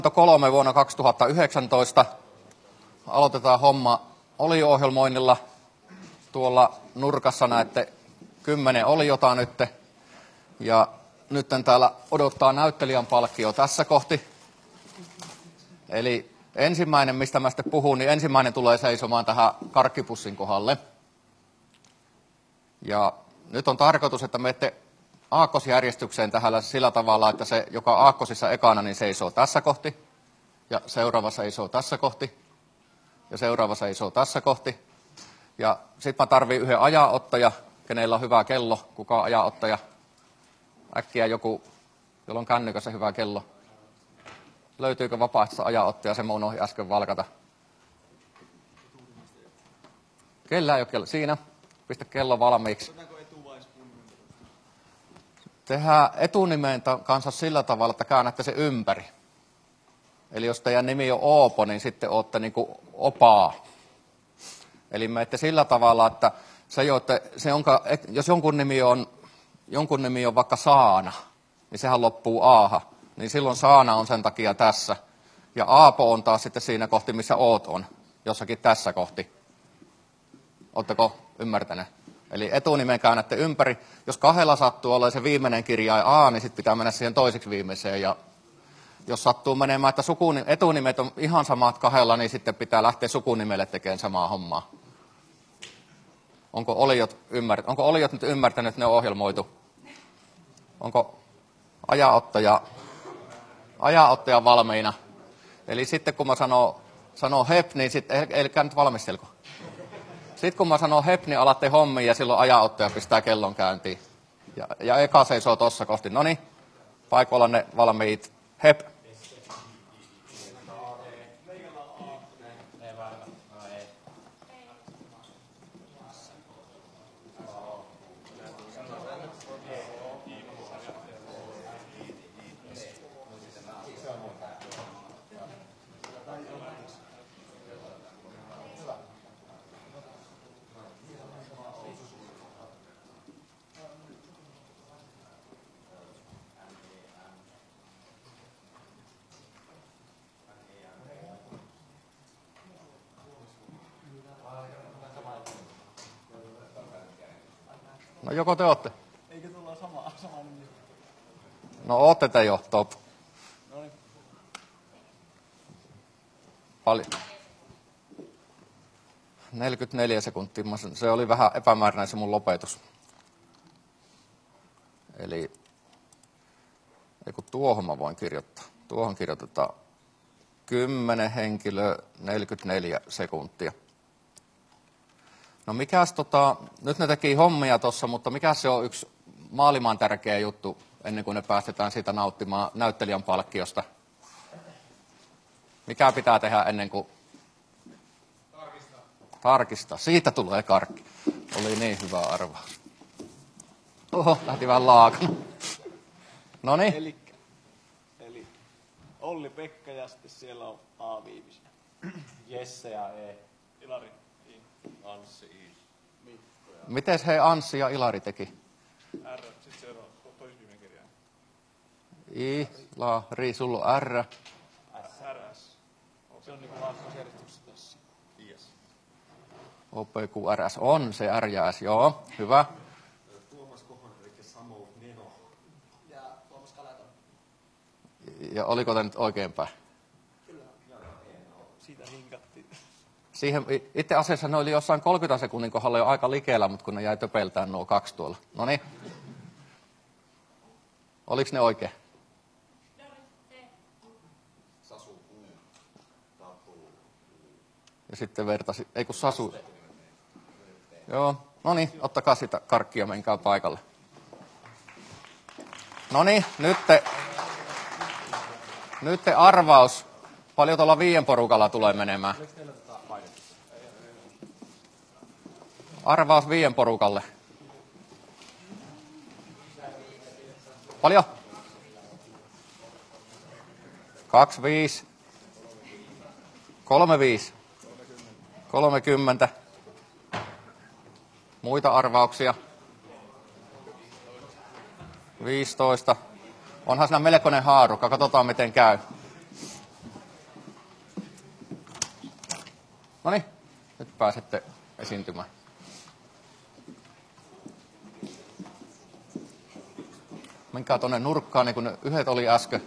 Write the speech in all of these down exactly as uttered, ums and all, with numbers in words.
kolme vuonna kaksituhattayhdeksäntoista. Aloitetaan homma oliohjelmoinnilla. Tuolla nurkassa näette kymmenen oliota nyt. Ja nyt täällä odottaa näyttelijän palkkio tässä kohti. Eli ensimmäinen, mistä mä sitten puhun, niin ensimmäinen tulee seisomaan tähän karkkipussin kohdalle. Ja nyt on tarkoitus, että menette aakkosjärjestykseen tähän sillä tavalla, että se, joka aakkosissa ekana, niin seisoo tässä kohti. Ja seuraava seisoo tässä kohti. Ja seuraava seisoo tässä kohti. Ja sitten mä tarviin yhden ajanottaja, kenellä on hyvä kello. Kuka on ajanottaja? Äkkiä joku, jolla on kännykässä hyvä kello. Löytyykö vapaaehtoista ajanottaja? Se mä unohdin äsken valkata. Kellä ei ole kello? Siinä. Pistä kello valmiiksi. Tehdään etunimeen kanssa sillä tavalla, että käännätte se ympäri. Eli jos teidän nimi on Oopo, niin sitten olette niin kuin opaa. Eli menette sillä tavalla, että se, joitte, se jonka, jos jonkun nimi, on, jonkun nimi on vaikka Saana, niin sehän loppuu aaha. Niin silloin Saana on sen takia tässä. Ja Aapo on taas sitten siinä kohti, missä Oot on. Jossakin tässä kohti. Oletteko ymmärtäneet? Eli etunimen käännätte ympäri. Jos kahdella sattuu olla se viimeinen kirjain A, niin sitten pitää mennä siihen toiseksi viimeiseen. Ja jos sattuu menemään, että sukunim- etunimet on ihan samat kahdella, niin sitten pitää lähteä sukunimelle tekemään samaa hommaa. Onko olijot, ymmär- Onko olijot nyt ymmärtänyt, että ne on ohjelmoitu? Onko ajanottaja, ajanottaja valmiina? Eli sitten kun mä sanon, sanon hep, niin sitten, eli nyt valmistelko? Sitten kun mä sanon hep, niin alatte hommiin ja silloin ajanottaja pistää kellon käyntiin. Ja, ja eka seisoo tossa kohti. Noniin, paikoilla ne valmiit. Hep. No joko te ootte? Eikö tulla sama, sama nimi? No ootte te jo, top. Noniin. Paljon. neljäkymmentäneljä sekuntia. Se oli vähän epämääräinen se mun lopetus. Eli ei kun tuohon mä voin kirjoittaa. Tuohon kirjoitetaan kymmenen henkilöä, neljäkymmentäneljä sekuntia. No mikäs tota, nyt ne teki hommia tossa, mutta mikä se on yksi maailman tärkeä juttu ennen kuin ne päästetään siitä nauttimaan näyttelijän palkkiosta? Mikä pitää tehdä ennen kuin... Tarkista. Tarkista. Siitä tulee karkki. Oli niin hyvä arvaus. Oho, lähti vähän laakana. Noniin. Eli, eli Olli, Pekka ja sitten siellä on A-viivisinä. Jesse ja E. Ilari. Anssi, I. Mikko ja Mites hei Anssi ja Ilari teki? R. Sitten se on toisviimeinen kirjain. I, La, Ri, sulla on R. R S. Se on niinku aakkosjärjestyksessä tässä. Yes. O, P, Q, R, S. On se R ja S, joo. Hyvä. Tuomas Kohonen, eli Samo Neno. Ja Tuomas Kalaton. Ja oliko te nyt oikeinpäin? Kyllä. Siitä hinkattiin. Siihen, itse asiassa ne oli jossain kolmekymmentä sekunnin kohdalla jo aika likeellä, mutta kun ne jäi töpeltään nuo kaksi tuolla. No niin. Oliko ne oikein? Sasu U. Tapu. Ja sitten vertasi, ei kun Sasu. Joo, no niin, ottakaa sitä karkkia, menkää paikalle. No niin, nyt te, nyt te arvaus. Paljon tuolla viien porukalla tulee menemään. Arvaus viien porukalle. Paljon? Kaksi viisi. Kolme viisi. Kolmekymmentä. Muita arvauksia? viisitoista. Onhan siinä melkoinen haarukka, katsotaan miten käy. No niin, nyt pääsette esiintymään. Menkää tuonne nurkkaan, niin kuin ne yhdet oli äsken.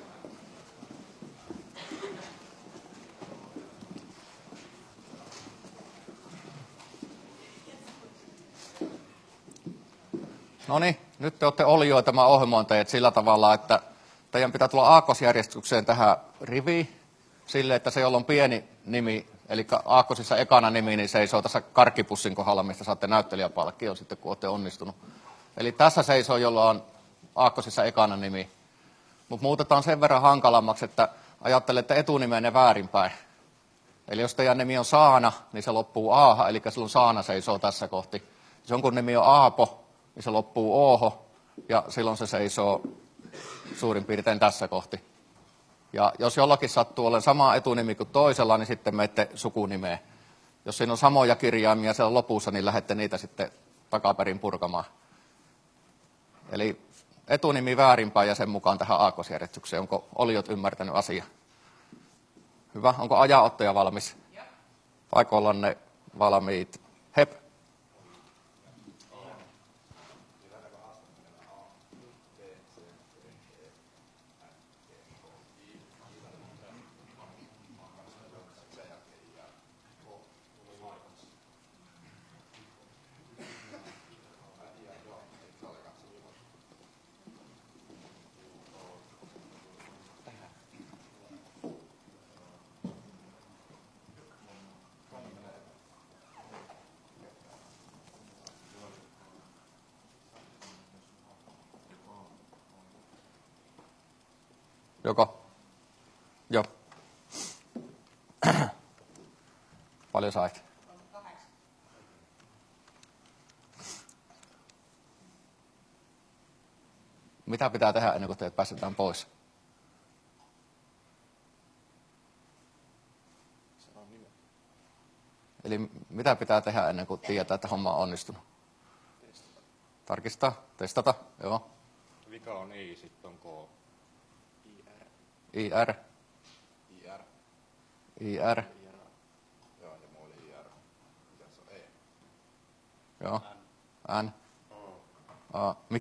No niin, nyt te olette olioita, mä ohjelmoin teidät sillä tavalla, että teidän pitää tulla aakkosjärjestykseen tähän riviin, sille, että se, jolla on pieni nimi, eli aakkosissa ekana nimi, niin seisoo tässä karkkipussin kohdalla, mistä saatte näyttelijäpalkkion sitten, kun olette onnistunut. Eli tässä seisoo, jolla on aakkosissa ekana nimi. Mutta muutetaan sen verran hankalammaksi, että ajattelette etunimenne väärinpäin. Eli jos teidän nimi on Saana, niin se loppuu Aaha, eli silloin Saana seisoo tässä kohti. Jos jonkun nimi on Aapo, niin se loppuu Ooho, ja silloin se seisoo suurin piirtein tässä kohti. Ja jos jollakin sattuu olemaan sama etunimi kuin toisella, niin sitten menette sukunimeen. Jos siinä on samoja kirjaimia siellä lopussa, niin lähdette niitä sitten takaperin purkamaan. Eli etunimi väärinpäin ja sen mukaan tähän aakkosjärjestykseen. Onko oliot ymmärtänyt asiaa? Hyvä. Onko ajanottaja valmis? Paikoillanne valmiit. Hep. Joko? Joo. Paljon sait? Mitä pitää tehdä ennen kuin teidät päästetään pois? Eli mitä pitää tehdä ennen kuin tietää, että homma on onnistunut? Testata. Tarkistaa, testata, joo. Vika on I, sitten on K. I R. I R. I R. Joo, ja mulla oli I R. Mitäs on E? Joo. N. A.